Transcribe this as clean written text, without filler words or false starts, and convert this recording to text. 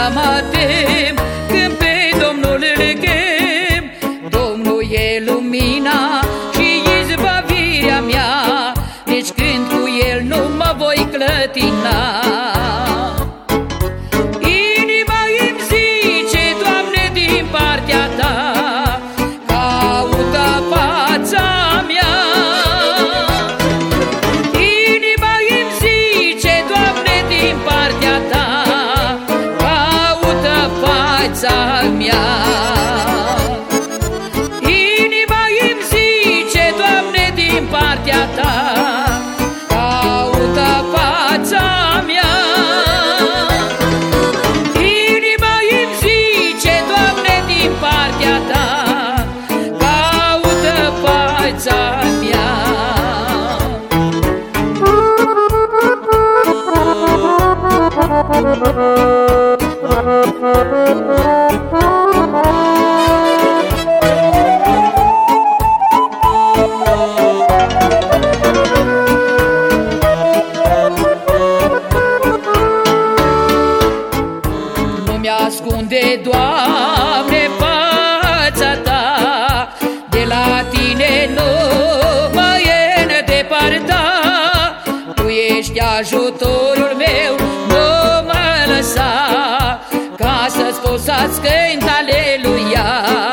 mă tem când pe Domnul îl chem. Domnul e lumina și izbăvirea mea, nici când cu el nu mă voi clătina. Inima îmi zice, Doamne, din partea ta, caută fața mea. Inima îmi zice, Doamne, din partea ta, caută fața mea. Inima îmi zice, Doamne, din partea ta, caută fața mea. Inima îmi zice, Doamne, din partea ta, caută fața mea. Nu-mi ascunde, Doamne, fața ta, de la tine nu mă îndepărta. Tu ești ajutorul meu, nu mă lăsa, ca să-ți pot să-ți cânt aleluia.